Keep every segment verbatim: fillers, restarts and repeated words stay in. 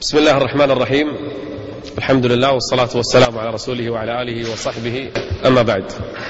بسم الله الرحمن الرحيم. الحمد لله والصلاة والسلام على رسوله وعلى آله وصحبه، أما بعد.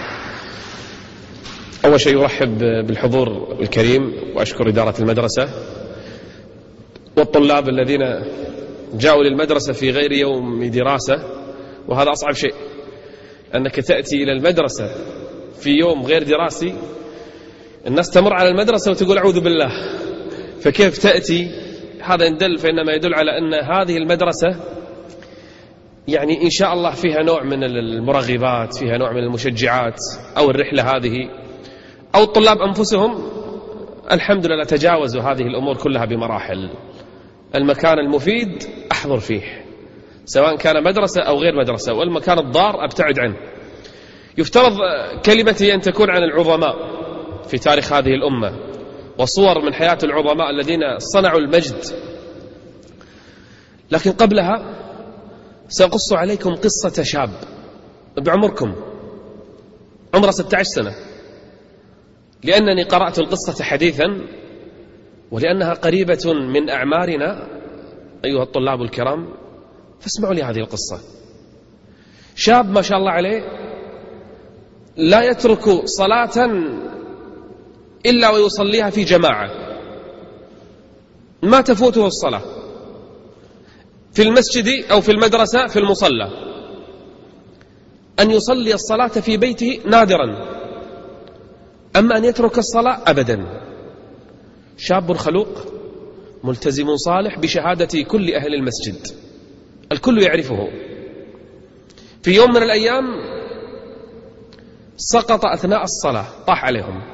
أول شيء أرحب بالحضور الكريم وأشكر إدارة المدرسة والطلاب الذين جاءوا للمدرسة في غير يوم دراسة، وهذا أصعب شيء، أنك تأتي إلى المدرسة في يوم غير دراسي. الناس تمر على المدرسة وتقول أعوذ بالله، فكيف تأتي؟ هذا يدل فإنما يدل على أن هذه المدرسة يعني إن شاء الله فيها نوع من المرغبات، فيها نوع من المشجعات، أو الرحلة هذه أو الطلاب أنفسهم الحمد لله تجاوزوا هذه الأمور كلها بمراحل. المكان المفيد أحضر فيه، سواء كان مدرسة أو غير مدرسة، والمكان الضار أبتعد عنه. يفترض كلمتي أن تكون عن العظماء في تاريخ هذه الأمة وصور من حياة العظماء الذين صنعوا المجد، لكن قبلها سأقص عليكم قصة شاب بعمركم، عمره ستة عشر سنة، لأنني قرأت القصة حديثا ولأنها قريبة من أعمارنا أيها الطلاب الكرام، فاسمعوا لي هذه القصة. شاب ما شاء الله عليه لا يترك صلاة إلا ويصليها في جماعة، ما تفوته الصلاة في المسجد أو في المدرسة في المصلى. أن يصلي الصلاة في بيته نادرا، أما أن يترك الصلاة أبدا. شاب خلوق ملتزم صالح بشهادة كل أهل المسجد، الكل يعرفه. في يوم من الأيام سقط أثناء الصلاة، طاح عليهم،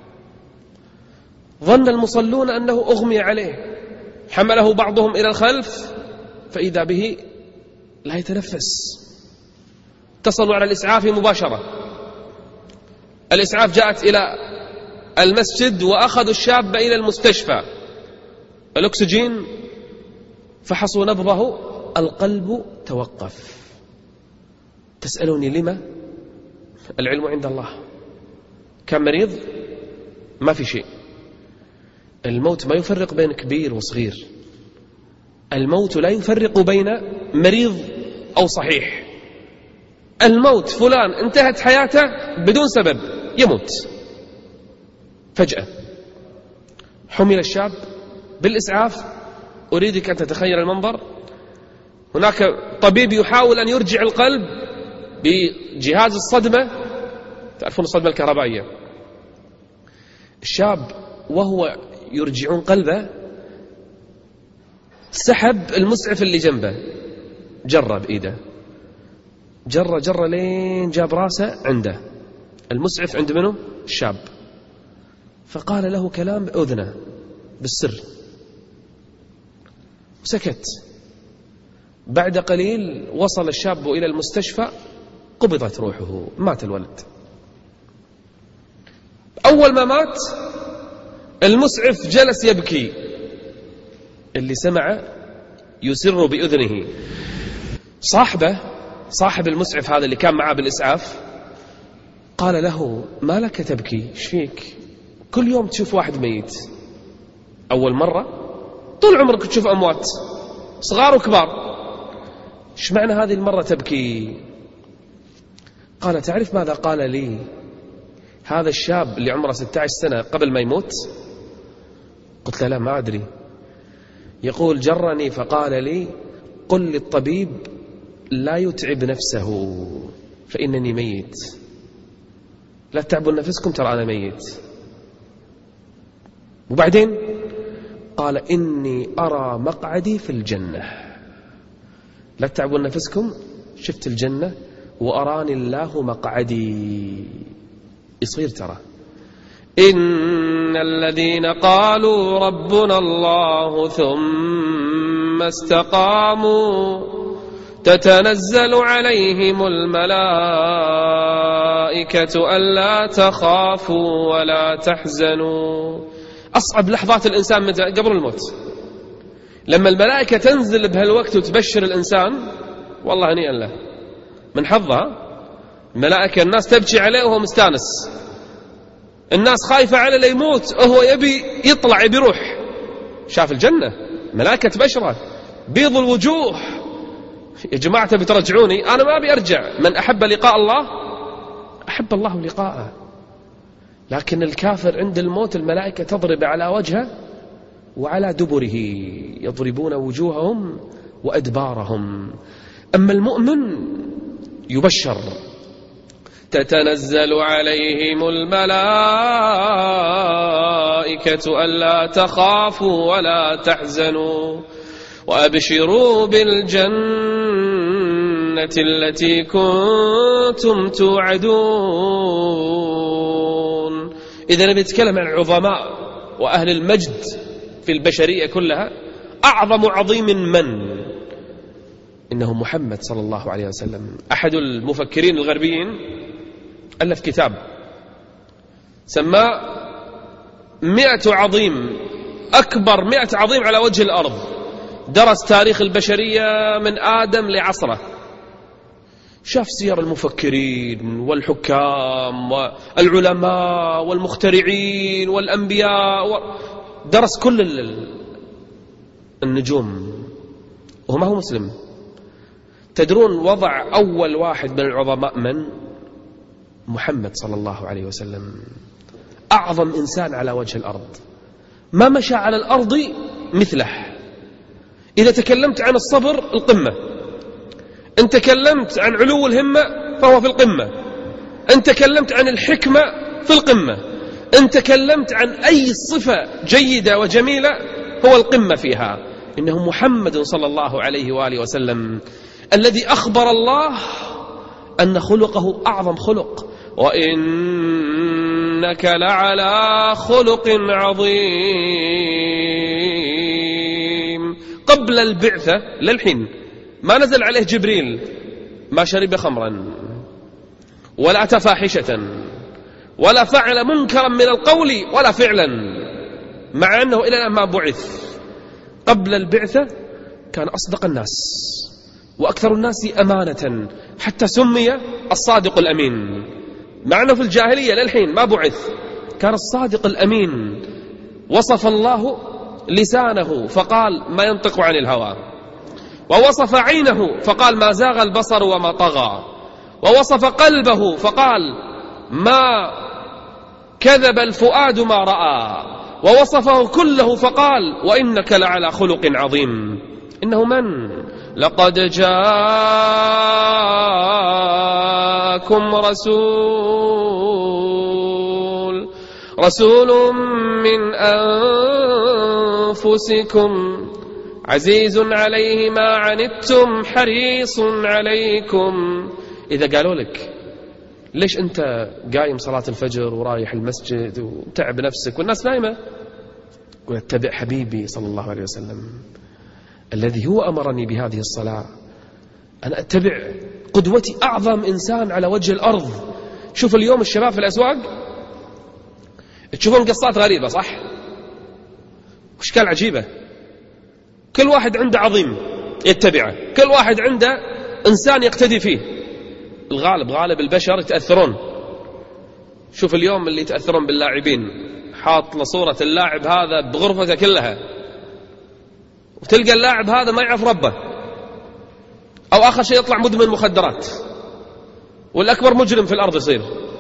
ظن المصلون أنه أغمي عليه، حمله بعضهم إلى الخلف فإذا به لا يتنفس. اتصلوا على الإسعاف مباشرة، الإسعاف جاءت إلى المسجد وأخذوا الشاب إلى المستشفى، الأكسجين، فحصوا نبضه، القلب توقف. تسألوني لما؟ العلم عند الله. كان مريض؟ ما في شيء. الموت ما يفرق بين كبير وصغير، الموت لا يفرق بين مريض أو صحيح. الموت فلان انتهت حياته بدون سبب، يموت فجأة. حمل الشاب بالإسعاف، أريدك أن تتخيل المنظر. هناك طبيب يحاول أن يرجع القلب بجهاز الصدمة، تعرفون الصدمة الكهربائية. الشاب وهو يرجعون قلبه سحب المسعف اللي جنبه، جرب إيده، جر جر لين جاب راسه عنده، المسعف عند منه؟ الشاب. فقال له كلام بأذنه بالسر وسكت. بعد قليل وصل الشاب إلى المستشفى، قبضت روحه، مات الولد. أول ما مات المسعف جلس يبكي، اللي سمع يسر بأذنه. صاحبه صاحب المسعف هذا اللي كان معاه بالإسعاف قال له ما لك تبكي؟ ايش فيك؟ كل يوم تشوف واحد ميت، أول مرة؟ طول عمرك تشوف أموات صغار وكبار، ايش معنى هذه المرة تبكي؟ قال تعرف ماذا قال لي هذا الشاب اللي عمره ستة عشر سنة قبل ما يموت؟ قلت له لا ما أدري. يقول جرني فقال لي قل للطبيب لا يتعب نفسه فإنني ميت، لا تتعبوا نفسكم ترى أنا ميت. وبعدين قال إني أرى مقعدي في الجنة، لا تتعبوا نفسكم، شفت الجنة وأراني الله مقعدي. يصير ترى إن الذين قالوا ربنا الله ثم استقاموا تتنزل عليهم الملائكة ألا تخافوا ولا تحزنوا. أصعب لحظات الإنسان متى؟ قبل الموت، لما الملائكة تنزل بهالوقت وتبشر الإنسان، والله هنيئا له، من حظها الملائكة. الناس تبكي عليه وهو مستانس، الناس خايفة على اللي يموت وهو يبي يطلع، يبي يروح، شاف الجنة، ملائكة بشرة. بيض الوجوه. يا جماعة بترجعوني، أنا ما أبي أرجع. من أحب لقاء الله أحب الله لقاءه. لكن الكافر عند الموت الملائكة تضرب على وجهه وعلى دبره، يضربون وجوههم وأدبارهم. أما المؤمن يبشر، تتنزل عليهم الملائكة ألا تخافوا ولا تحزنوا وأبشروا بالجنة التي كنتم توعدون. إذا نبي نتكلم عن العظماء وأهل المجد في البشرية كلها، أعظم عظيم من؟ إنه محمد صلى الله عليه وسلم. أحد المفكرين الغربيين ألف كتاب سماه مئة عظيم، أكبر مئة عظيم على وجه الأرض. درس تاريخ البشرية من آدم لعصره، شاف سير المفكرين والحكام والعلماء والمخترعين والأنبياء، درس كل النجوم وهو ما هو مسلم. تدرون وضع أول واحد من العظماء من؟ محمد صلى الله عليه وسلم، أعظم إنسان على وجه الأرض، ما مشى على الأرض مثله. إذا تكلمت عن الصبر القمة، إن تكلمت عن علو الهمة فهو في القمة، إن تكلمت عن الحكمة في القمة، إن تكلمت عن أي صفة جيدة وجميلة هو القمة فيها. إنه محمد صلى الله عليه وآله وسلم الذي أخبر الله أن خلقه أعظم خلق، وإنك لعلى خلق عظيم. قبل البعثة للحين ما نزل عليه جبريل ما شرب خمرا ولا أتى فاحشة ولا فعل منكرا من القول ولا فعلا، مع أنه إلى الآن ما بعث. قبل البعثة كان أصدق الناس وأكثر الناس أمانة، حتى سمي الصادق الأمين، مع أنه في الجاهلية للحين ما بعث كان الصادق الأمين. وصف الله لسانه فقال ما ينطق عن الهوى، ووصف عينه فقال ما زاغ البصر وما طغى، ووصف قلبه فقال ما كذب الفؤاد ما رأى، ووصفه كله فقال وإنك لعلى خلق عظيم. إنه من؟ لقد جاءكم رسول رسول من أنفسكم عزيز عليه ما عنتم حريص عليكم. إذا قالوا لك ليش أنت قايم صلاة الفجر ورايح المسجد وتعب نفسك والناس نايمة، قل اتبع حبيبي صلى الله عليه وسلم الذي هو أمرني بهذه الصلاة. أنا أتبع قدوتي أعظم إنسان على وجه الأرض. شوف اليوم الشباب في الأسواق تشوفون قصات غريبة، صح؟ واشكال عجيبة. كل واحد عنده عظيم يتبعه، كل واحد عنده إنسان يقتدي فيه. الغالب غالب البشر يتأثرون. شوف اليوم اللي يتأثرون باللاعبين، حاط لصورة اللاعب هذا بغرفته كلها، وتلقى اللاعب هذا ما يعرف ربه، أو آخر شيء يطلع مدمن مخدرات، والأكبر مجرم في الأرض يصير.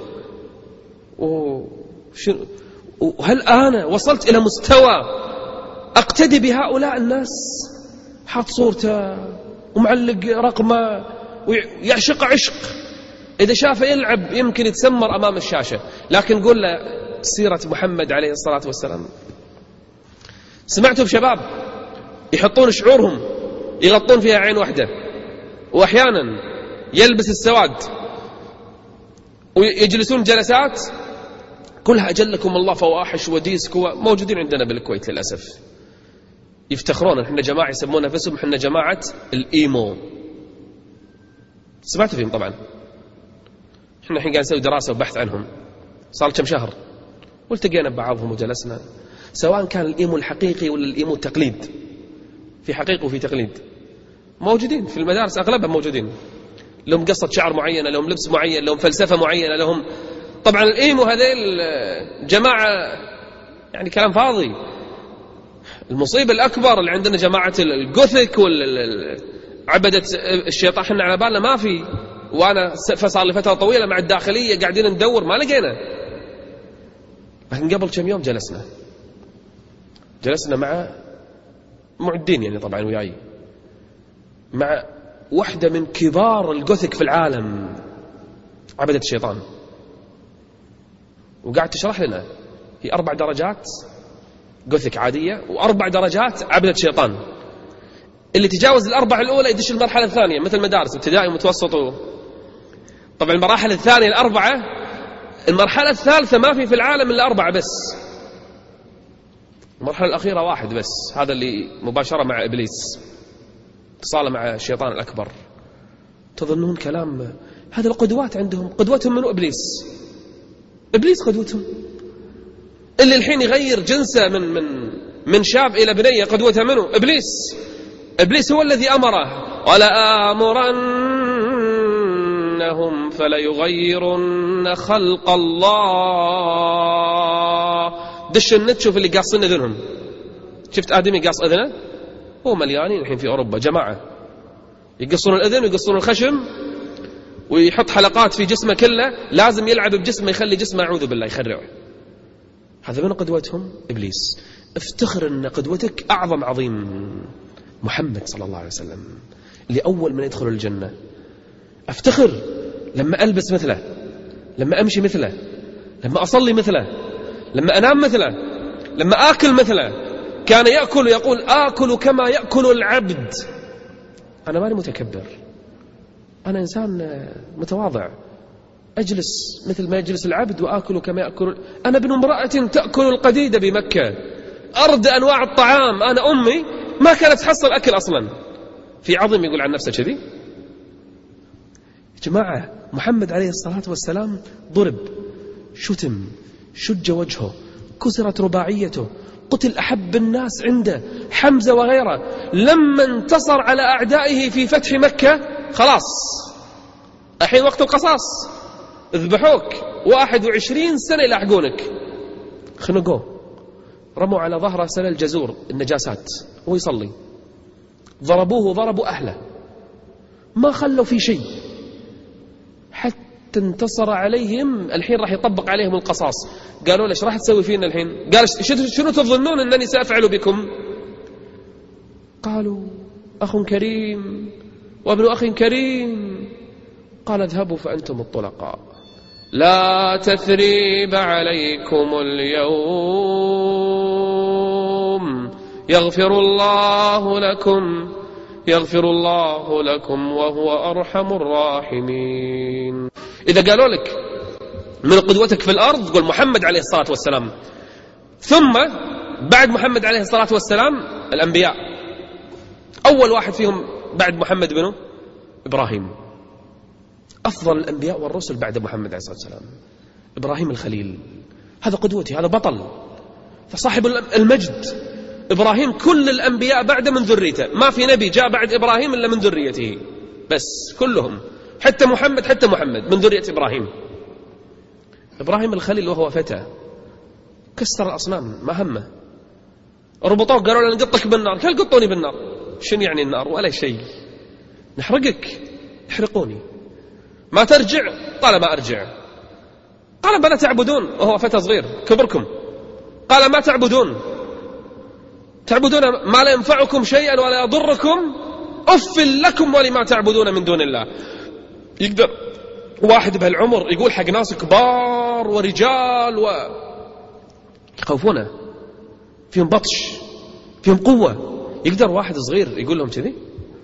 وهل أنا وصلت إلى مستوى أقتدي بهؤلاء الناس؟ حاط صورته ومعلق رقمه ويعشق عشق، إذا شافه يلعب يمكن يتسمر أمام الشاشة. لكن قول له سيرة محمد عليه الصلاة والسلام. سمعتوا بشباب يحطون شعورهم يغطون فيها عين واحدة، وأحيانا يلبس السواد ويجلسون جلسات كلها أجلكم الله فواحش وديسك، موجودين عندنا بالكويت للأسف. يفتخرون احنا جماعة يسمون نفسهم احنا جماعة الإيمو. سمعتوا فيهم طبعا. احنا الحين قاعد نسوي دراسة وبحث عنهم صار كم شهر، والتقينا ببعضهم وجلسنا، سواء كان الإيمو الحقيقي ولا الإيمو التقليد. في حقيقة وفي تقليد، موجودين في المدارس أغلبهم موجودين، لهم قصة شعر معينة، لهم لبس معين، لهم فلسفة معينة، لهم طبعا الإيمو هذيل جماعة يعني كلام فاضي. المصيبة الأكبر اللي عندنا جماعة الجوثيك والعبدة الشيطان، احنا على بالنا ما في، وأنا صار لي فترة طويلة مع الداخلية قاعدين ندور ما لقينا. لكن قبل كم يوم جلسنا جلسنا مع معدين يعني طبعا وياي، مع واحدة من كبار الجوثيك في العالم، عبدة الشيطان، وقاعد تشرح لنا هي أربع درجات جوثيك عادية وأربع درجات عبدة شيطان. اللي تجاوز الأربع الأولى يدش المرحلة الثانية، مثل مدارس ابتدائي ومتوسط. طبعا المراحل الثانية الأربعة، المرحلة الثالثة ما في في العالم إلا أربعة بس، المرحلة الأخيرة واحد بس، هذا اللي مباشرة مع إبليس، اتصال مع الشيطان الأكبر. تظنون كلام هذا القدوات عندهم؟ قدوتهم منو؟ إبليس. إبليس قدوتهم. اللي الحين يغير جنسه من من من شاب إلى بنية قدوته منو؟ إبليس. إبليس هو الذي أمره ولا آمرنهم فليغيرن خلق الله. دش النت شوف اللي قاصين أذنهم. شفت آدمي قاص أذنه؟ هو مليانين الحين في أوروبا جماعة يقصون الأذن ويقصون الخشم ويحط حلقات في جسمه كله، لازم يلعب بجسمه يخلي جسمه أعوذ بالله يخرعه. هذا من قدوتهم؟ إبليس. افتخر أن قدوتك أعظم عظيم محمد صلى الله عليه وسلم اللي أول من يدخل الجنة. افتخر لما ألبس مثله، لما أمشي مثله، لما أصلي مثله، لما أنام مثله، لما آكل مثله. كان يأكل يقول آكل كما يأكل العبد. أنا ماني متكبر، أنا إنسان متواضع، أجلس مثل ما يجلس العبد وآكل كما يأكل. أنا ابن امرأة تأكل القديد بمكة، أرد أنواع الطعام. أنا أمي ما كانت تحصل أكل أصلا. في عظم يقول عن نفسه كذي. جماعة محمد عليه الصلاة والسلام ضرب، شتم، شج وجهه، كسرت رباعيته، قتل أحب الناس عنده حمزة وغيره. لما انتصر على أعدائه في فتح مكة خلاص الحين وقت القصاص، اذبحوك، واحد وعشرين سنة يلاحقونك. خنقوه، رموا على ظهره سلل جزور النجاسات وهو يصلي، ضربوه وضربوا أهله، ما خلوا في شيء حتى انتصر عليهم. الحين راح يطبق عليهم القصاص. قالوا ليش راح تسوي فينا الحين؟ قال شنو تظنون أنني سأفعل بكم؟ قالوا أخ كريم وابن أخ كريم. قال اذهبوا فأنتم الطلقاء، لا تثريب عليكم اليوم، يغفر الله لكم، يغفر الله لكم وهو أرحم الراحمين. إذا قالوا لك من قدوتك في الأرض قل محمد عليه الصلاة والسلام. ثم بعد محمد عليه الصلاة والسلام الأنبياء. أول واحد فيهم بعد محمد بنو إبراهيم، أفضل الأنبياء والرسل بعد محمد عليه الصلاة والسلام إبراهيم الخليل. هذا قدوتي، هذا بطل، فصاحب المجد. إبراهيم كل الأنبياء بعد من ذريته، ما في نبي جاء بعد إبراهيم إلا من ذريته، بس كلهم، حتى محمد حتى محمد من ذرية إبراهيم. إبراهيم الخليل وهو فتى كسر الأصنام، ما همه. ربطوه قالوا له نقطك بالنار، قال قطوني بالنار. شنو يعني النار؟ ولا شيء، نحرقك، احرقوني، ما ترجع؟ قال ما أرجع. قال بلا تعبدون، وهو فتى صغير كبركم. قال ما تعبدون، تعبدون ما لا ينفعكم شيئا ولا يضركم، أف لكم ولما تعبدون من دون الله. يقدر واحد بهالعمر يقول حق ناس كبار ورجال و يخوفونه، فيهم بطش، فيهم قوة، يقدر واحد صغير يقول لهم كذي؟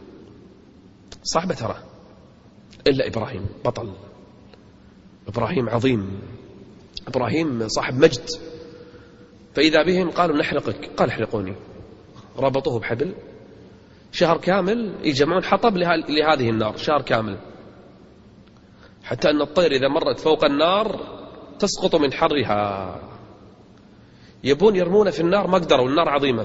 صعبة ترى. إلا إبراهيم بطل، إبراهيم عظيم، إبراهيم صاحب مجد. فإذا بهم قالوا نحرقك، قال احرقوني. ربطوه بحبل شهر كامل، يجمعون حطب لهذه النار شهر كامل، حتى أن الطير إذا مرت فوق النار تسقط من حرها. يبون يرمونه في النار ما قدروا، النار عظيمة.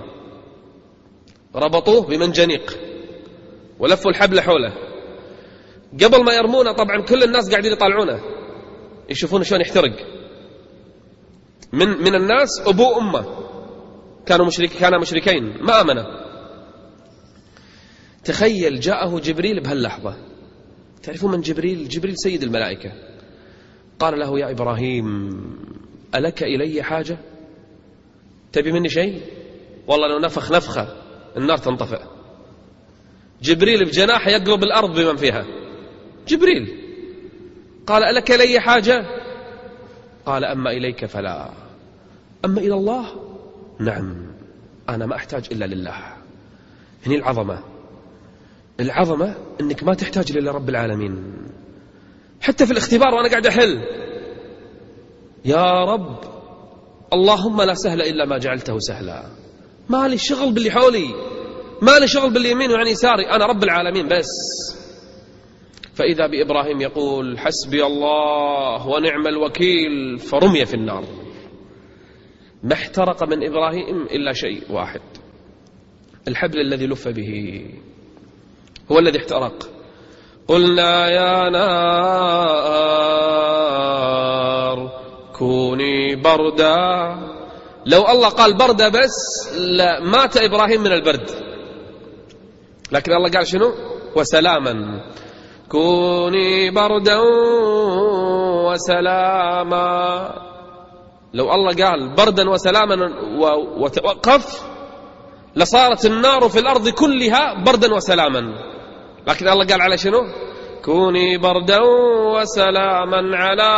ربطوه بمنجنيق ولفوا الحبل حوله. قبل ما يرمونه طبعا كل الناس قاعدين يطالعونه يشوفون شلون يحترق. من من الناس أبوه أمه كانوا مشرك كانا مشركين ما آمنا. تخيل جاءه جبريل بهاللحظة. تعرفون من جبريل؟ جبريل سيد الملائكة. قال له يا إبراهيم ألك إلي حاجة؟ تبي مني شيء؟ والله لو نفخ نفخة النار تنطفئ. جبريل بجناح يقلب الأرض بمن فيها. جبريل قال ألك إلي حاجة؟ قال أما إليك فلا، أما إلى الله نعم، أنا ما أحتاج إلا لله. هني العظمة. العظمة أنك ما تحتاج إلا رب العالمين. حتى في الاختبار وأنا قاعد أحل، يا رب اللهم لا سهل إلا ما جعلته سهلا. ما لي شغل باللي حولي، ما لي شغل باللي يمين وعن يساري، أنا رب العالمين بس. فإذا بإبراهيم يقول حسبي الله ونعم الوكيل، فرمي في النار. ما احترق من إبراهيم إلا شيء واحد، الحبل الذي لف به هو الذي احترق. قلنا يا نار كوني بردا. لو الله قال بردا بس لا مات إبراهيم من البرد، لكن الله قال شنو؟ وسلاما. كوني بردا وسلاما. لو الله قال بردا وسلاما وتوقف لصارت النار في الأرض كلها بردا وسلاما، لكن الله قال على شنو؟ كوني بردا وسلاما على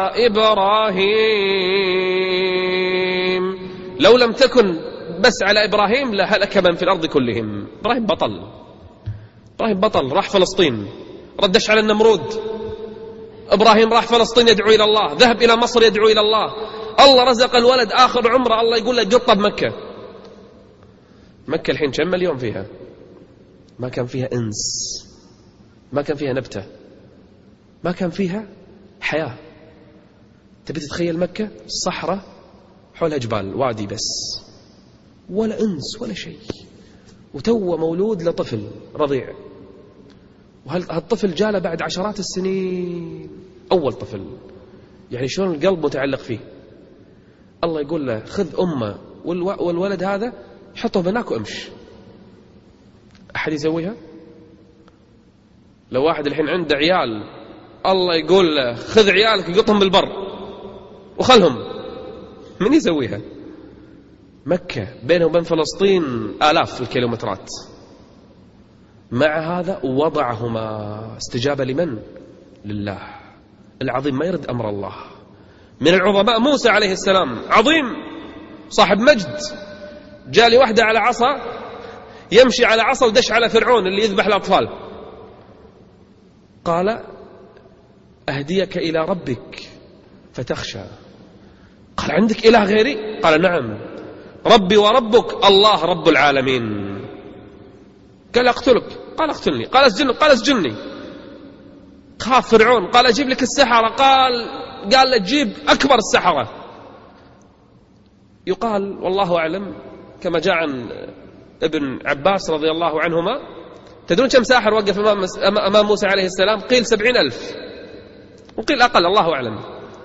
إبراهيم. لو لم تكن بس على إبراهيم لهلك من في الأرض كلهم. إبراهيم بطل، إبراهيم بطل، راح فلسطين ردش على النمرود. إبراهيم راح فلسطين يدعو إلى الله، ذهب إلى مصر يدعو إلى الله. الله رزق الولد آخر عمره، الله يقول له قطب مكة. مكة الحين كم مليون فيها؟ ما كان فيها إنس، ما كان فيها نبتة، ما كان فيها حياة. تبي تتخيل مكة صحراء حولها جبال وادي بس، ولا إنس ولا شيء، وتو مولود لطفل رضيع. وهالطفل جاله بعد عشرات السنين، أول طفل، يعني شلون القلب متعلق فيه. الله يقول له خذ أمه والولد هذا حطه هناك وامش. أحد يسويها؟ لو واحد الحين عنده عيال الله يقول له خذ عيالك يقطهم بالبر وخلهم، من يسويها؟ مكة بينه وبين فلسطين آلاف الكيلومترات، مع هذا وضعهما استجابة لمن؟ لله العظيم، ما يرد أمر الله. من العظماء موسى عليه السلام، عظيم صاحب مجد، جاء لي واحدة على عصا يمشي على عصا ودش على فرعون اللي يذبح الأطفال. قال أهديك إلى ربك فتخشى. قال عندك إله غيري؟ قال نعم، ربي وربك الله رب العالمين. قال أقتلك؟ قال اقتلني. قال اسجنني؟ قال اسجنني. خاف فرعون، قال أجيب لك السحرة. قال قال له جيب أكبر السحرة. يقال والله أعلم كما جاء عن ابن عباس رضي الله عنهما، تدرون كم ساحر وقف أمام موسى عليه السلام؟ قيل سبعين ألف وقيل أقل، الله أعلم.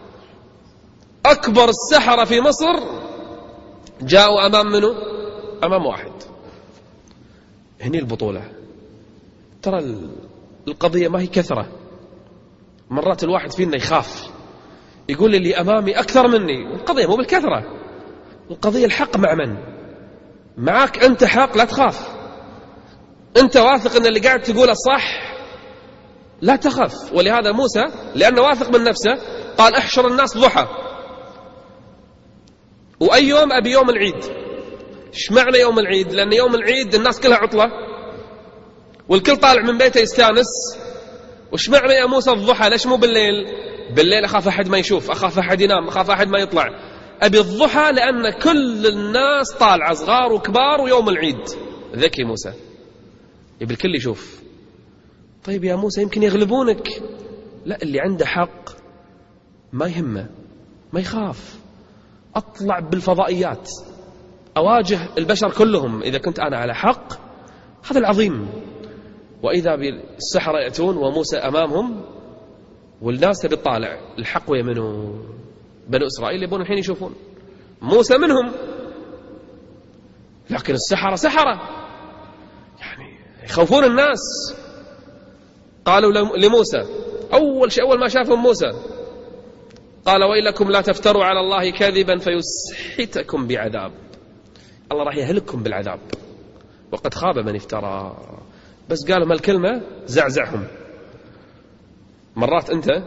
أكبر السحرة في مصر جاءوا أمام منه؟ أمام واحد. هني البطولة. ترى القضية ما هي كثرة. مرات الواحد فينا يخاف يقول اللي أمامي أكثر مني. القضية مو بالكثرة، القضية الحق مع من؟ معك أنت حق، لا تخاف. أنت واثق أن اللي قاعد تقوله صح، لا تخف. ولهذا موسى لأنه واثق من نفسه قال احشر الناس ضحى. وأي يوم؟ أبي يوم العيد. ايش معنى يوم العيد؟ لأن يوم العيد الناس كلها عطلة والكل طالع من بيته يستانس. وش معنى يا موسى الضحى؟ ليش مو بالليل؟ بالليل أخاف أحد ما يشوف، أخاف أحد ينام، أخاف أحد ما يطلع. أبي الضحى لأن كل الناس طالعة، صغار وكبار، ويوم العيد. ذكي موسى، يبي الكل يشوف. طيب يا موسى يمكن يغلبونك. لا، اللي عنده حق ما يهمه، ما يخاف. أطلع بالفضائيات أواجه البشر كلهم إذا كنت أنا على حق. هذا العظيم. وإذا بالسحرة يأتون وموسى أمامهم والناس تبي تطالع الحق ويمنوا. بنو إسرائيل يبون الحين يشوفون موسى منهم. لكن السحرة سحرة يعني يخوفون الناس. قالوا لموسى أول شيء، أول ما شافهم موسى قال ويلكم لا تفتروا على الله كذبا فيسحتكم بعذاب. الله راح يهلككم بالعذاب وقد خاب من افترى. بس قالوا ما الكلمة زعزعهم. مرات أنت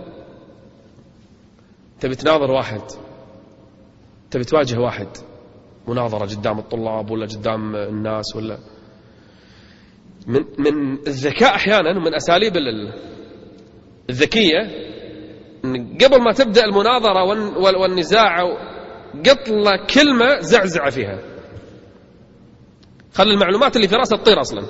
تبي تناظر واحد، تبي تواجه واحد مناظرة قدام الطلاب ولا قدام الناس، ولا من من الذكاء أحيانا ومن أساليب الذكية قبل ما تبدأ المناظرة والنزاع قط له كلمة زعزع فيها، خلي المعلومات اللي في راسه تطير أصلا.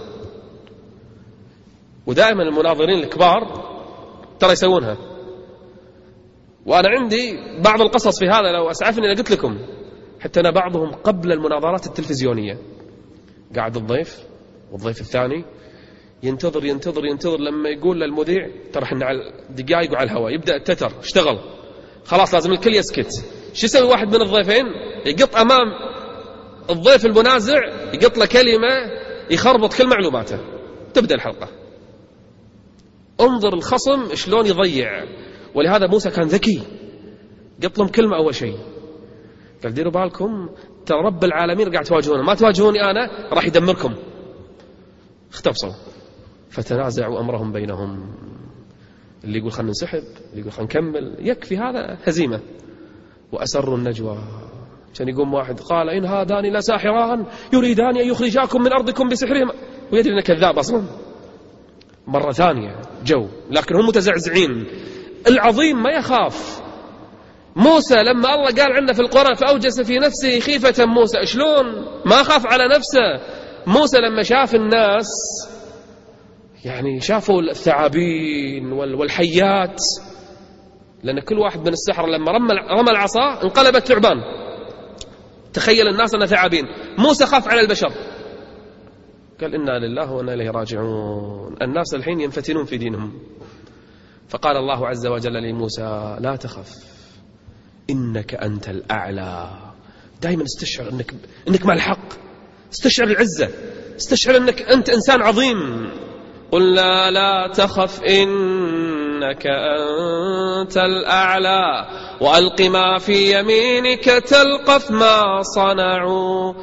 ودائما المناظرين الكبار ترى يسوونها. وأنا عندي بعض القصص في هذا لو أسعفني لقلت لكم. حتى أنا بعضهم قبل المناظرات التلفزيونية قاعد الضيف والضيف الثاني ينتظر ينتظر ينتظر لما يقول للمذيع ترى احنا على دقائق وعلى الهواء، يبدأ التتر اشتغل خلاص لازم الكل يسكت. شو يسوي واحد من الضيفين؟ يقط أمام الضيف المنازع يقط له كلمة يخربط كل معلوماته، تبدأ الحلقة. انظر الخصم شلون يضيع. ولهذا موسى كان ذكي، قط لهم كلمة أول شيء قال ديروا بالكم ترى رب العالمين قاعد تواجهونه، ما تواجهوني أنا راح يدمركم. اختبصوا فتنازعوا أمرهم بينهم، اللي يقول خلنا نسحب، اللي يقول خلنا نكمل، يكفي هذا هزيمة. وأسروا النجوى. كان يقوم واحد قال إن هذان لساحران يريدان أن يخرجاكم من أرضكم بسحرهما، ويدري أنه كذاب أصلا. مرة ثانية جو لكن هم متزعزعين. العظيم ما يخاف. موسى لما الله قال عنه في القرآن فأوجس في نفسه خيفة موسى، شلون ما خاف على نفسه؟ موسى لما شاف الناس يعني شافوا الثعابين والحيات، لأن كل واحد من السحرة لما رمى رمى العصا انقلبت ثعبان. تخيل الناس أنها ثعابين. موسى خاف على البشر قال إنا لله وإنا إليه راجعون. الناس الحين ينفتنون في دينهم. فقال الله عز وجل لموسى لا تخف إنك أنت الأعلى. دائما استشعر إنك, إنك مع الحق، استشعر العزة، استشعر إنك أنت إنسان عظيم. قل لا لا تخف إنك أنت الأعلى وألق ما في يمينك تلقف ما صنعوا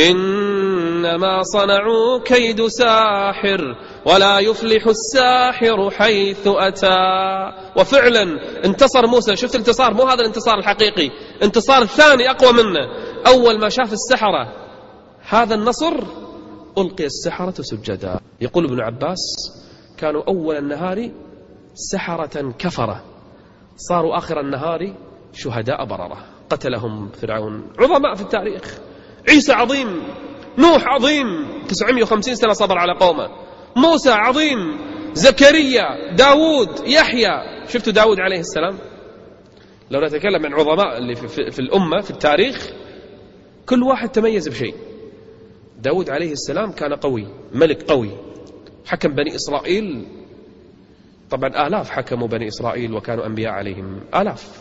إنما صنعوا كيد ساحر ولا يفلح الساحر حيث أتى. وفعلا انتصر موسى. شفت الانتصار؟ مو هذا الانتصار الحقيقي، انتصار الثاني أقوى منه. أول ما شاف السحرة هذا النصر ألقي السحرة سجدا. يقول ابن عباس كانوا أول النهار سحرة كفرة صاروا آخر النهار شهداء بررة. قتلهم فرعون. عظماء في التاريخ. عيسى عظيم، نوح عظيم تسعمائة وخمسين سنة صبر على قومه، موسى عظيم، زكريا، داود، يحيى. شفتوا داود عليه السلام؟ لو نتكلم عن عظماء اللي في, في, في الأمة في التاريخ كل واحد تميز بشيء. داود عليه السلام كان قوي، ملك قوي، حكم بني إسرائيل. طبعا آلاف حكموا بني إسرائيل وكانوا أنبياء عليهم آلاف.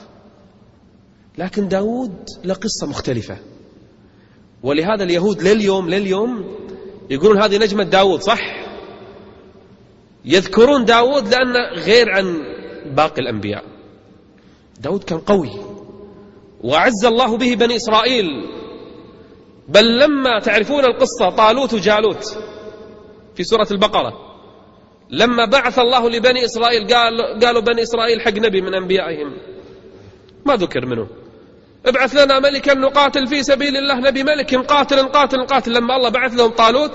لكن داود له قصة مختلفة. ولهذا اليهود لليوم لليوم يقولون هذه نجمة داود، صح؟ يذكرون داود لأنه غير عن باقي الأنبياء. داود كان قوي وعز الله به بني إسرائيل. بل لما تعرفون القصة طالوت وجالوت في سورة البقرة، لما بعث الله لبني إسرائيل قال قالوا بني إسرائيل حق نبي من أنبيائهم ما ذكر منه، ابعث لنا ملكا نقاتل في سبيل الله، نبي ملك نقاتل نقاتل نقاتل. لما الله بعث لهم طالوت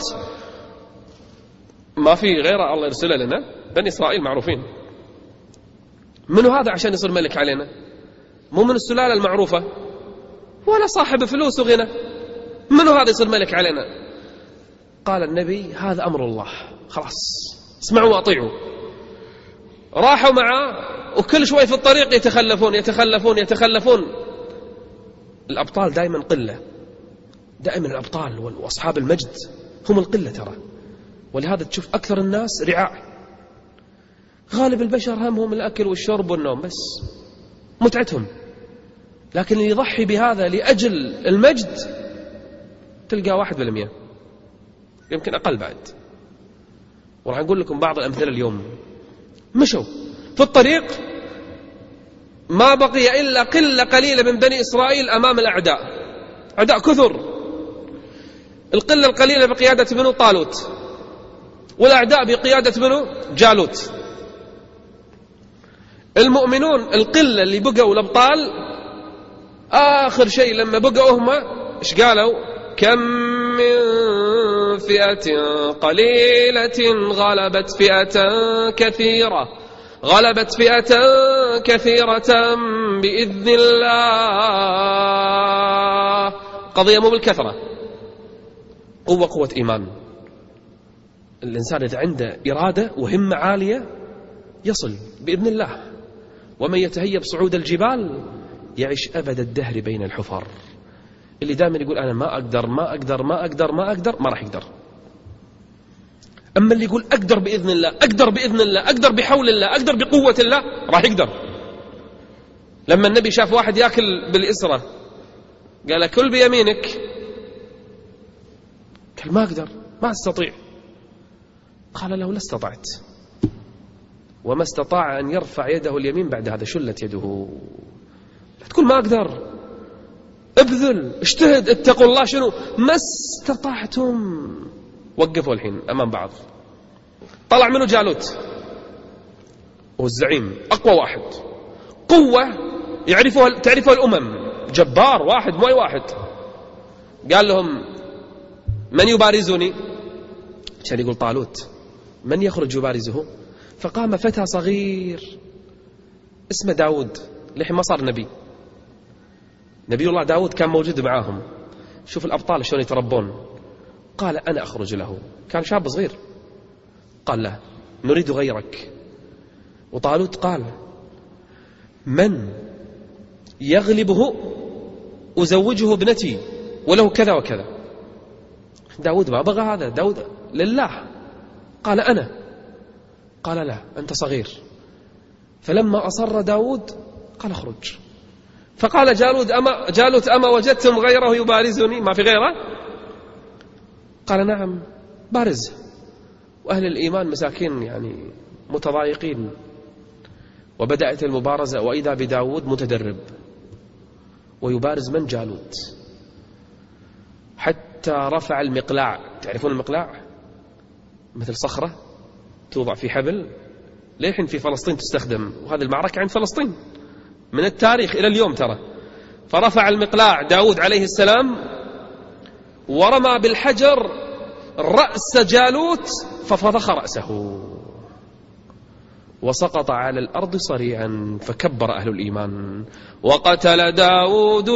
ما في غيره الله يرسله لنا. بني إسرائيل معروفين. منو هذا عشان يصير ملك علينا؟ مو من السلالة المعروفة ولا صاحب فلوس وغنى. منو هذا يصير ملك علينا؟ قال النبي هذا أمر الله، خلاص اسمعوا واطيعوا. راحوا معه وكل شوي في الطريق يتخلفون يتخلفون يتخلفون. الأبطال دائما قلة، دائما الأبطال وأصحاب المجد هم القلة ترى. ولهذا تشوف أكثر الناس رعاع. غالب البشر همهم الأكل والشرب والنوم بس، متعتهم. لكن اللي يضحي بهذا لأجل المجد تلقى واحد بالمئة. يمكن أقل بعد. وراح نقول لكم بعض الأمثلة اليوم. مشوا في الطريق ما بقي إلا قلة قليلة من بني إسرائيل أمام الأعداء، أعداء كثر. القلة القليلة بقيادة بنو طالوت، والأعداء بقيادة بنو جالوت. المؤمنون القلة اللي بقوا الأبطال آخر شيء لما بقوا هم إيش قالوا؟ كم من فئة قليلة غلبت فئة كثيرة غلبت فئة كثيرة بإذن الله. قضية مو بالكثرة، قوة قوة إيمان. الإنسان إذا عنده إرادة وهمة عالية يصل بإذن الله. ومن يتهيب صعود الجبال يعيش أبد الدهر بين الحفر. اللي دائما يقول أنا ما أقدر ما أقدر ما أقدر ما أقدر ما راح يقدر. أما اللي يقول أقدر بإذن الله أقدر بإذن الله أقدر بحول الله أقدر بقوة الله راح يقدر. لما النبي شاف واحد يأكل بالإسرة قال كل بيمينك، قال ما أقدر ما أستطيع. قال له لا استطعت. وما استطاع أن يرفع يده اليمين بعد هذا شلت يده. لا تقول ما أقدر، ابذل اجتهد اتقوا الله. شنو ما استطعتم. وقفوا الحين أمام بعض. طلع منه جالوت والزعيم أقوى واحد، قوة يعرفها تعرفها الأمم، جبار واحد مو أي واحد. قال لهم من يبارزني؟ كان يقول طالوت من يخرج يبارزه؟ فقام فتى صغير اسمه داود، لحين ما صار نبي. نبي الله داود كان موجود معاهم. شوف الأبطال شلون يتربون. قال أنا أخرج له. كان شاب صغير. قال له نريد غيرك. وطالوت قال من يغلبه أزوجه ابنتي وله كذا وكذا. داود ما بغى هذا، داود لله. قال أنا. قال لا أنت صغير. فلما أصر داود قال اخرج. فقال جالوت أما, جالوت أما وجدتم غيره يبارزني؟ ما في غيره؟ قال نعم بارز. وأهل الإيمان مساكين يعني متضايقين. وبدأت المبارزة وإذا بداود متدرب ويبارز من؟ جالوت. حتى رفع المقلاع. تعرفون المقلاع؟ مثل صخرة توضع في حبل، ليحين في فلسطين تستخدم، وهذه المعركة عند فلسطين من التاريخ إلى اليوم ترى. فرفع المقلاع داود عليه السلام ورمى بالحجر رأس جالوت ففضخ رأسه وسقط على الأرض صريعا. فكبر أهل الإيمان. وقتل داود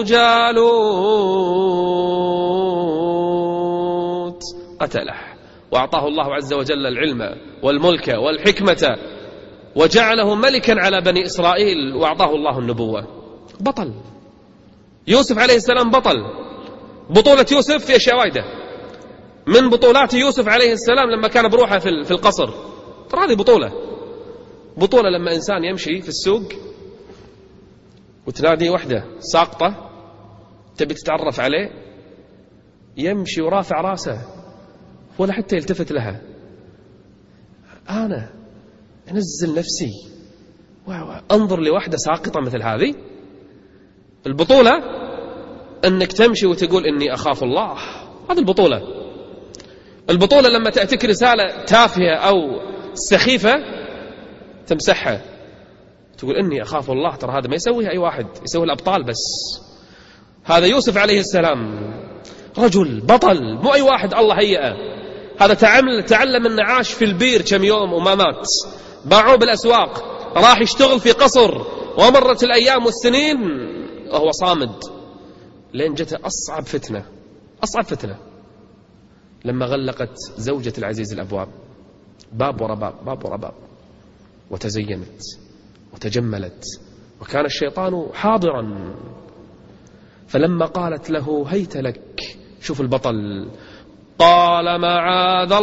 جالوت، قتله وأعطاه الله عز وجل العلم والملك والحكمة وجعله ملكا على بني إسرائيل وأعطاه الله النبوة. بطل. يوسف عليه السلام بطل. بطولة يوسف في أشياء وايدة. من بطولات يوسف عليه السلام لما كان بروحه في القصر، ترى هذه بطولة. بطولة لما إنسان يمشي في السوق وتنادي وحدة ساقطة تبي تتعرف عليه، يمشي ورافع راسه ولا حتى يلتفت لها. أنا أنزل نفسي أنظر لوحدة ساقطة مثل هذه. البطولة أنك تمشي وتقول إني أخاف الله، هذه البطولة. البطولة لما تأتيك رسالة تافهة أو سخيفة تمسحها تقول إني أخاف الله. ترى هذا ما يسويه أي واحد، يسوي الأبطال بس. هذا يوسف عليه السلام رجل بطل، مو أي واحد الله هيئه. هذا تعلم تعلم أنه عاش في البير كم يوم وما مات، باعوه بالأسواق، راح يشتغل في قصر، ومرت الأيام والسنين وهو صامد لين جته أصعب فتنة. أصعب فتنة لما غلقت زوجة العزيز الأبواب، باب ورا باب باب ورا باب، وتزينت وتجملت وكان الشيطان حاضرا. فلما قالت له هيت لك، شوف البطل، قال معاذ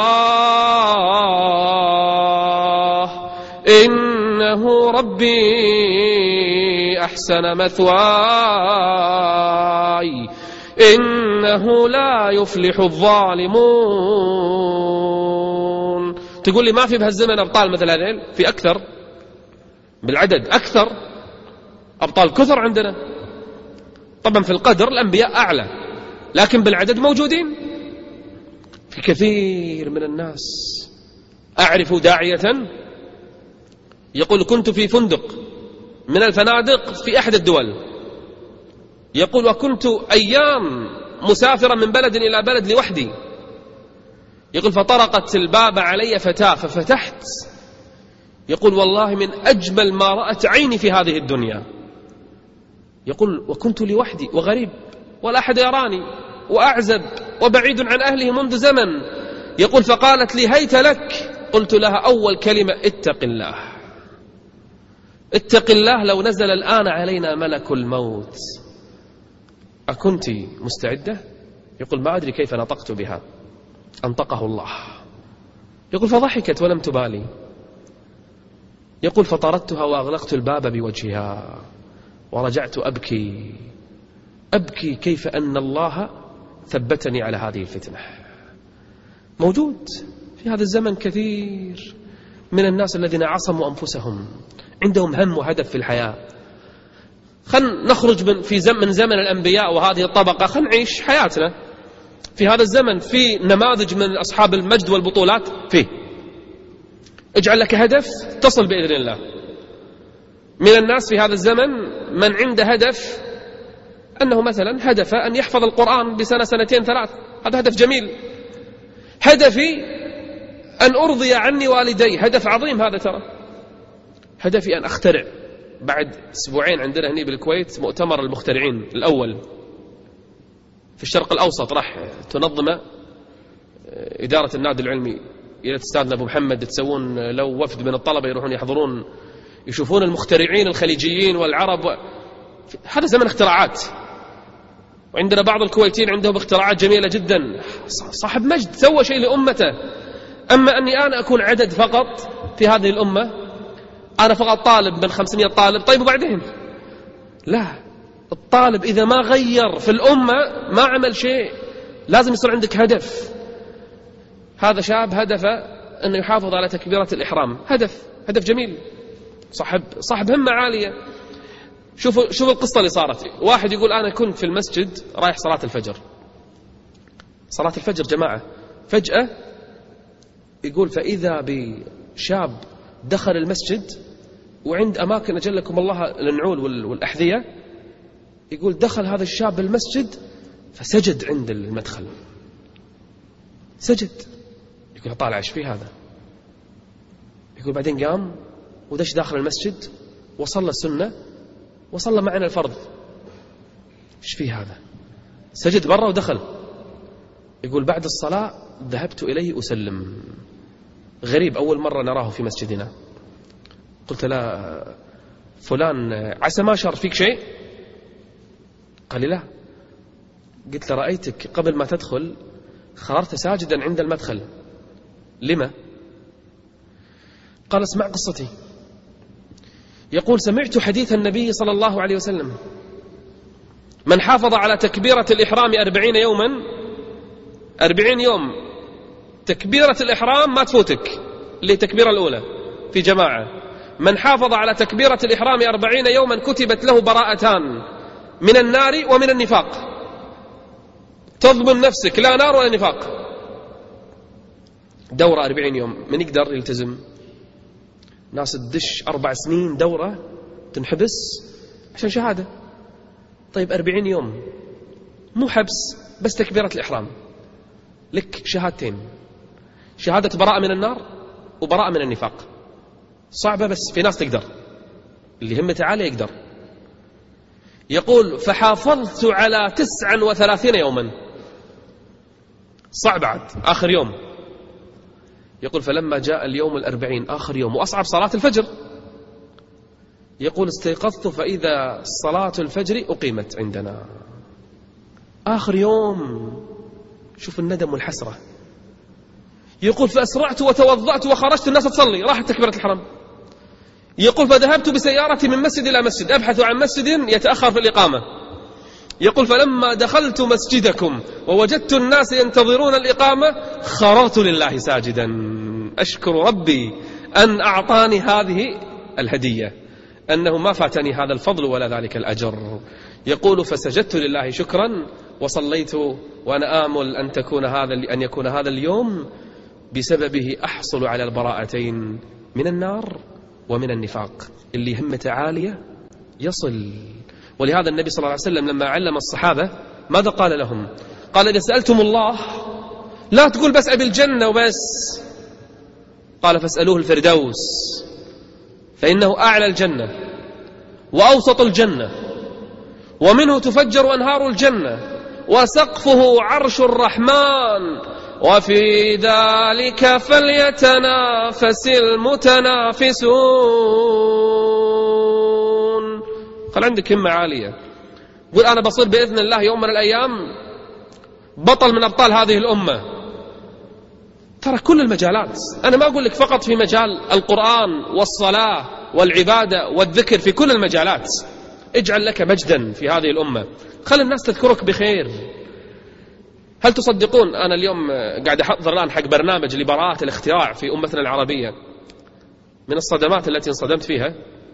الله إنه ربي أحسن مثواي إنه إنه لا يفلح الظالمون. تقول لي ما في بهالزمن أبطال مثل هذيل؟ في أكثر بالعدد، أكثر أبطال كثر عندنا. طبعا في القدر الأنبياء أعلى، لكن بالعدد موجودين. في كثير من الناس أعرف داعية يقول كنت في فندق من الفنادق في أحد الدول، يقول وكنت أيام مسافرا من بلد إلى بلد لوحدي، يقول فطرقت الباب علي فتاة ففتحت، يقول والله من أجمل ما رأت عيني في هذه الدنيا. يقول وكنت لوحدي وغريب ولا أحد يراني وأعزب وبعيد عن أهله منذ زمن. يقول فقالت لي هيت لك. قلت لها أول كلمة اتق الله، اتق الله لو نزل الآن علينا ملك الموت أكنت مستعدة؟ يقول ما أدري كيف نطقت بها، أنطقه الله. يقول فضحكت ولم تبالي. يقول فطردتها وأغلقت الباب بوجهها ورجعت أبكي أبكي كيف أن الله ثبتني على هذه الفتنة. موجود في هذا الزمن كثير من الناس الذين عصموا أنفسهم، عندهم هم وهدف في الحياة. خلنا نخرج من في زمن من زمن الأنبياء وهذه الطبقة، خلنا نعيش حياتنا في هذا الزمن. في نماذج من أصحاب المجد والبطولات فيه. اجعل لك هدف تصل بإذن الله. من الناس في هذا الزمن من عنده هدف أنه مثلا هدف أن يحفظ القرآن بسنة سنتين ثلاث، هذا هدف جميل. هدفي أن أرضي عني والدي، هدف عظيم هذا ترى. هدفي أن أخترع. بعد أسبوعين عندنا هني بالكويت مؤتمر المخترعين الأول في الشرق الأوسط، راح تنظمه إدارة النادي العلمي إلى أستاذنا أبو محمد. تسوون لو وفد من الطلبة يروحون يحضرون يشوفون المخترعين الخليجيين والعرب و... هذا زمن اختراعات، وعندنا بعض الكويتيين عندهم اختراعات جميلة جدا. صاحب مجد سوى شيء لأمته. أما أني أنا أكون عدد فقط في هذه الأمة، أنا فقط طالب من خمسمائة طالب، طيب وبعدين؟ لا، الطالب إذا ما غير في الأمة ما عمل شيء. لازم يصير عندك هدف. هذا شاب هدفه أنه يحافظ على تكبيرة الإحرام، هدف هدف جميل، صاحب صاحب همة عالية. شوفوا شوفوا القصة اللي صارت. واحد يقول أنا كنت في المسجد رايح صلاة الفجر، صلاة الفجر جماعة، فجأة يقول فإذا بشاب دخل المسجد وعند أماكن أجلكم الله النعول والأحذية، يقول دخل هذا الشاب المسجد فسجد عند المدخل، سجد. يقول طالع ايش في هذا؟ يقول بعدين قام ودش داخل المسجد وصلى السنة وصلى معنا الفرض. ايش في هذا؟ سجد برا ودخل. يقول بعد الصلاة ذهبت إليه أسلم، غريب أول مرة نراه في مسجدنا. قلت لا فلان عسى ما شر فيك شيء؟ قال لي لا. قلت له رأيتك قبل ما تدخل خررت ساجدا عند المدخل، لما؟ قال اسمع قصتي. يقول سمعت حديث النبي صلى الله عليه وسلم من حافظ على تكبيرة الإحرام أربعين يوما، أربعين يوم تكبيرة الإحرام ما تفوتك، اللي تكبيرة الأولى في جماعة. من حافظ على تكبيرة الإحرام أربعين يوما كتبت له براءتان من النار ومن النفاق. تضمن نفسك لا نار ولا نفاق. دورة أربعين يوم، من يقدر يلتزم؟ ناس تدش أربع سنين دورة تنحبس عشان شهادة. طيب أربعين يوم مو حبس بس تكبيرة الإحرام، لك شهادتين، شهادة براءة من النار وبراءة من النفاق. صعبة بس في ناس تقدر، اللي همته عالية يقدر. يقول فحافظت على تسعا وثلاثين يوما، صعب عد آخر يوم. يقول فلما جاء اليوم الأربعين آخر يوم وأصعب صلاة الفجر، يقول استيقظت فإذا صلاة الفجر أقيمت عندنا آخر يوم. شوف الندم والحسرة. يقول فأسرعت وتوضأت وخرجت، الناس تصلي، راحت تكبيرة الحرم. يقول فذهبت بسيارتي من مسجد إلى مسجد أبحث عن مسجد يتأخر في الإقامة. يقول فلما دخلت مسجدكم ووجدت الناس ينتظرون الإقامة خررت لله ساجدا أشكر ربي أن أعطاني هذه الهدية، أنه ما فاتني هذا الفضل ولا ذلك الأجر. يقول فسجدت لله شكرا وصليت وأنا آمل أن تكون هذا أن يكون هذا اليوم بسببه أحصل على البراءتين من النار ومن النفاق. اللي همته عالية يصل. ولهذا النبي صلى الله عليه وسلم لما علم الصحابة ماذا قال لهم؟ قال إذا سألتم الله لا تقول بس أبي الجنة وبس، قال فاسألوه الفردوس فإنه أعلى الجنة وأوسط الجنة ومنه تفجر أنهار الجنة وسقفه عرش الرحمن وفي ذلك فليتنافس المتنافسون. قال عندك همة عالية، قل أنا بصير بإذن الله يوم من الأيام بطل من أبطال هذه الأمة. ترى كل المجالات، أنا ما أقول لك فقط في مجال القرآن والصلاة والعبادة والذكر، في كل المجالات اجعل لك مجدا في هذه الأمة، خلي الناس تذكرك بخير. هل تصدقون أنا اليوم قاعد أحضر الآن حق برنامج لبراءة الاختراع في أمتنا العربية، من الصدمات التي انصدمت فيها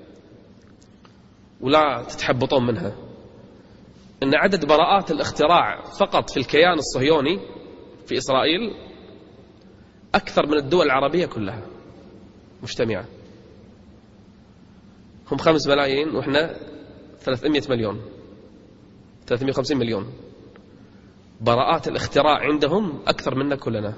ولا تتحبطون منها أن عدد براءات الاختراع فقط في الكيان الصهيوني في إسرائيل أكثر من الدول العربية كلها مجتمعة. هم خمس ملايين وإحنا ثلاثمائة مليون، ثلاثمائة وخمسين مليون. براءات الاختراع عندهم أكثر منا كلنا.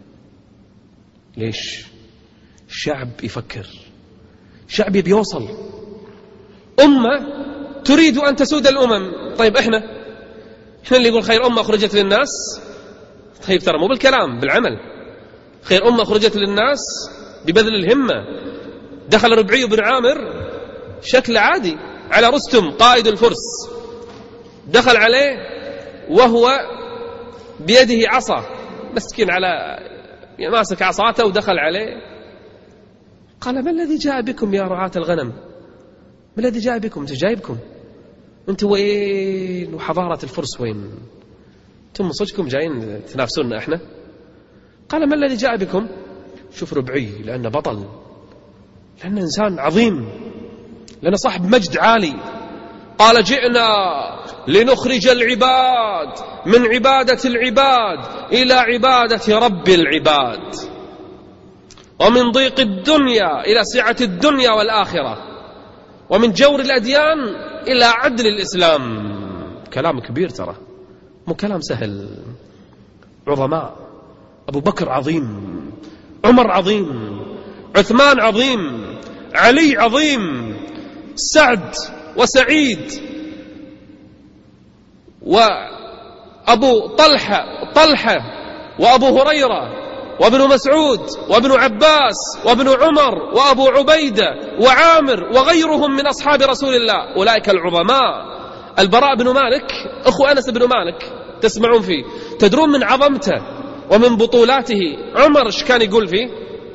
ليش؟ شعب يفكر، شعب بيوصل، أمة تريد أن تسود الأمم. طيب إحنا إحنا اللي يقول خير أمة أخرجت للناس، طيب ترى مو بالكلام، بالعمل. خير أمة أخرجت للناس ببذل الهمة. دخل ربعي بن عامر شكل عادي على رستم قائد الفرس، دخل عليه وهو بيده عصا، مسكين على يعني ماسك عصاته، ودخل عليه قال ما الذي جاء بكم يا رعاة الغنم؟ ما الذي جاء بكم؟ انت جايبكم انتوا وين؟ وحضارة الفرس وين؟ انتم صدقكم جايين تنافسونا احنا؟ قال ما الذي جاء بكم؟ شوف ربعي لأنه بطل، لأنه إنسان عظيم، لأنه صاحب مجد عالي. قال جئنا لنخرج العباد من عبادة العباد إلى عبادة رب العباد، ومن ضيق الدنيا إلى سعة الدنيا والآخرة، ومن جور الأديان إلى عدل الإسلام. كلام كبير ترى، مو كلام سهل. عظماء، أبو بكر عظيم، عمر عظيم، عثمان عظيم، علي عظيم، سعد وسعيد وأبو طلحة طلحة وأبو هريرة وابن مسعود وابن عباس وابن عمر وأبو عبيدة وعامر وغيرهم من أصحاب رسول الله، أولئك العظماء. البراء بن مالك أخو أنس بن مالك تسمعون فيه، تدرون من عظمته ومن بطولاته عمر ايش كان يقول فيه؟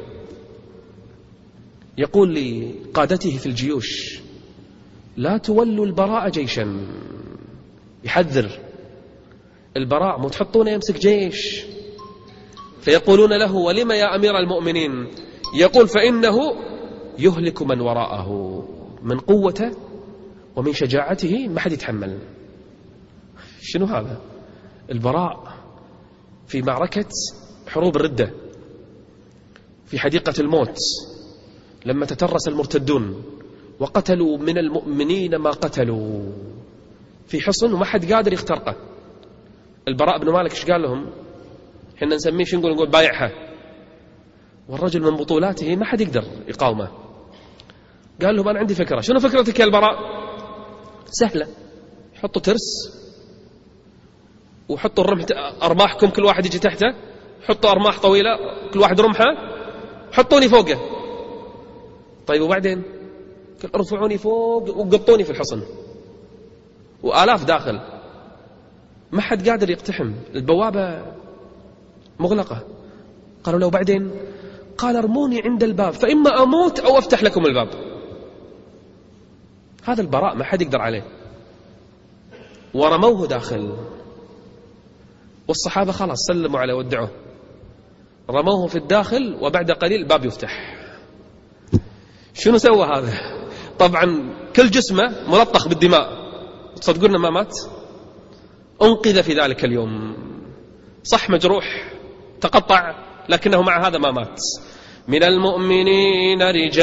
يقول لقادته في الجيوش لا تولوا البراء جيشا، يحذر البراء مو تحطونه يمسك جيش. فيقولون له ولما يا أمير المؤمنين؟ يقول فإنه يهلك من وراءه، من قوته ومن شجاعته ما حد يتحمل. شنو هذا؟ البراء في معركة حروب الردة، في حديقة الموت لما تترس المرتدون وقتلوا من المؤمنين ما قتلوا في حصن وما حد قادر يخترقه. البراء بن مالك ايش قال لهم؟ احنا نسميه شو نقول؟ نقول بايعها. والرجل من بطولاته ما حد يقدر يقاومه. قال لهم انا عندي فكرة. شنو فكرتك يا البراء؟ سهلة، حطوا ترس وحطوا الرمح أرماحكم، كل واحد يجي تحته، حطوا أرماح طويلة كل واحد رمحه، حطوني فوقه. طيب وبعدين؟ ارفعوني فوق وقطوني في الحصن، وآلاف داخل، ما حد قادر يقتحم، البوابة مغلقة. قالوا له بعدين؟ قال ارموني عند الباب فإما أموت أو أفتح لكم الباب. هذا البراء ما حد يقدر عليه. ورموه داخل، والصحابة خلاص سلموا عليه ودعوه، رموه في الداخل وبعد قليل الباب يفتح. شنو سوى هذا؟ طبعا كل جسمه ملطخ بالدماء، تصدقون ما مات؟ انقذ في ذلك اليوم، صح مجروح تقطع لكنه مع هذا ما مات. من المؤمنين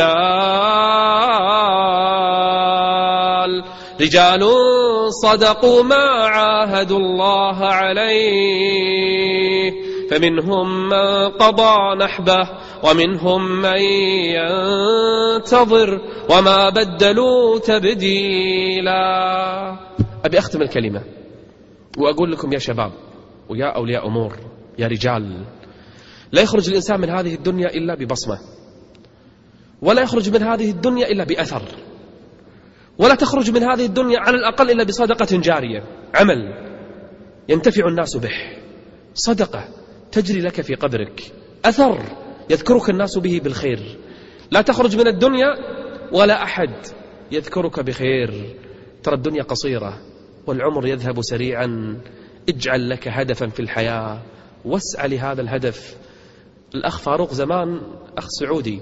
رجال رجال صدقوا ما عاهدوا الله عليه، فمنهم من قضى نحبه ومنهم من ينتظر وما بدلوا تبديلا. أبي أختم الكلمة وأقول لكم يا شباب ويا أولياء أمور يا رجال، لا يخرج الإنسان من هذه الدنيا إلا ببصمة، ولا يخرج من هذه الدنيا إلا بأثر، ولا تخرج من هذه الدنيا على الأقل إلا بصدقة جارية، عمل ينتفع الناس به، صدقة تجري لك في قبرك، أثر يذكرك الناس به بالخير. لا تخرج من الدنيا ولا أحد يذكرك بخير. ترى الدنيا قصيرة والعمر يذهب سريعا. اجعل لك هدفا في الحياة واسعى لهذا الهدف. الأخ فاروق زمان أخ سعودي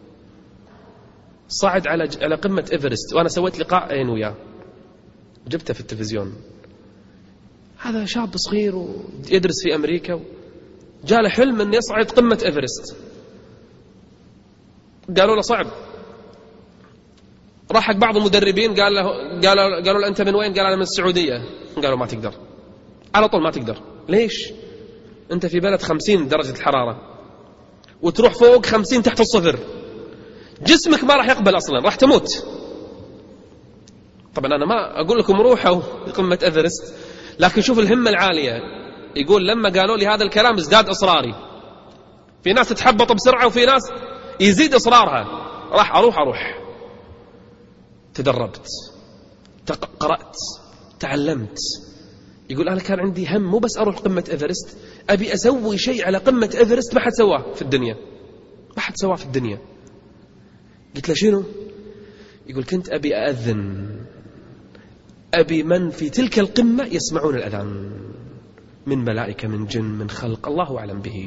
صعد على على قمة إيفرست، وأنا سويت لقاء وياه جبته في التلفزيون. هذا شاب صغير ويدرس في أمريكا، جاء له حلم أن يصعد قمة إيفرست. قالوا له صعب، راح حق بعض المدربين قال له قالوا قالوا له أنت من وين؟ قال أنا من السعودية. قالوا ما تقدر، على طول ما تقدر. ليش؟ أنت في بلد خمسين درجة الحرارة وتروح فوق خمسين تحت الصفر، جسمك ما راح يقبل أصلا، راح تموت. طبعا أنا ما أقول لكم روحوا قمة إيفرست، لكن شوف الهمة العالية. يقول لما قالوا لي هذا الكلام ازداد إصراري. في ناس تتحبط بسرعة وفي ناس يزيد إصرارها. راح أروح أروح تدربت، قرأت، تعلمت. يقول أنا كان عندي هم مو بس أروح قمة إيفرست، أبي أسوي شيء على قمة إيفرست ما حد سواه في الدنيا، ما حد سواه في الدنيا. قلت له شنو؟ يقول كنت أبي أأذن، أبي من في تلك القمة يسمعون الأذان، من ملائكة من جن من خلق الله أعلم به.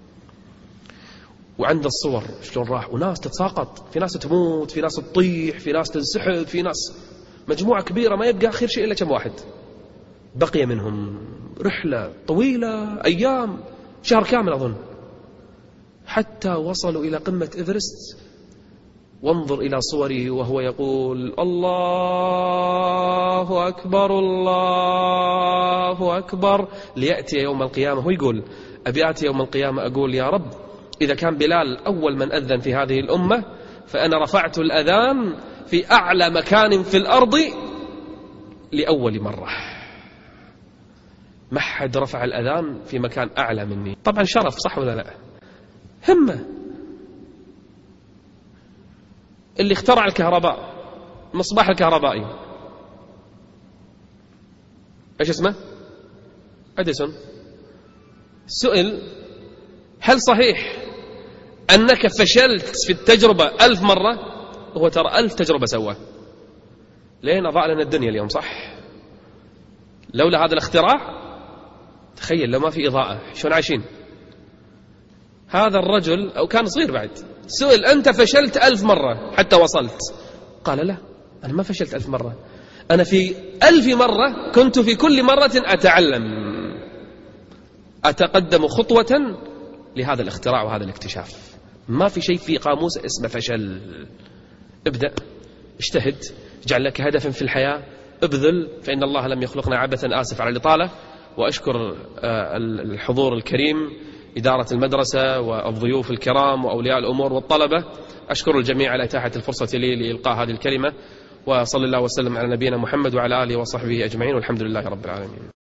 وعند الصور شلون راح، وناس تتساقط، في ناس تموت، في ناس تطيح، في ناس تنسحب، في ناس مجموعة كبيرة ما يبقى آخر شيء إلا كم واحد بقي منهم. رحلة طويلة، أيام، شهر كامل أظن، حتى وصلوا إلى قمة إيفرست. وانظر إلى صوره وهو يقول الله أكبر الله أكبر، ليأتي يوم القيامة. هو يقول أبي آتي يوم القيامة أقول يا رب إذا كان بلال أول من أذن في هذه الأمة فأنا رفعت الأذان في أعلى مكان في الأرض لأول مرة. ما حد رفع الأذان في مكان أعلى مني. طبعا شرف، صح ولا لا؟ همة. اللي اخترع الكهرباء، المصباح الكهربائي، ايش اسمه؟ أديسون. سئل هل صحيح أنك فشلت في التجربة ألف مرة؟ هو ترى ألف تجربة سوى لين أضاء لنا الدنيا اليوم، صح؟ لولا هذا الاختراع تخيل لو ما في إضاءة شلون عايشين. هذا الرجل أو كان صغير بعد سئل أنت فشلت ألف مرة حتى وصلت؟ قال لا، أنا ما فشلت ألف مرة، أنا في ألف مرة كنت في كل مرة أتعلم، أتقدم خطوة لهذا الاختراع وهذا الاكتشاف. ما في شيء في قاموس اسمه فشل. ابدأ، اجتهد، اجعل لك هدفا في الحياة، ابذل، فإن الله لم يخلقنا عبثا. آسف على الإطالة، وأشكر الحضور الكريم، إدارة المدرسة والضيوف الكرام وأولياء الأمور والطلبة. أشكر الجميع على إتاحة الفرصة لي لإلقاء هذه الكلمة، وصلى الله وسلم على نبينا محمد وعلى آله وصحبه أجمعين، والحمد لله رب العالمين.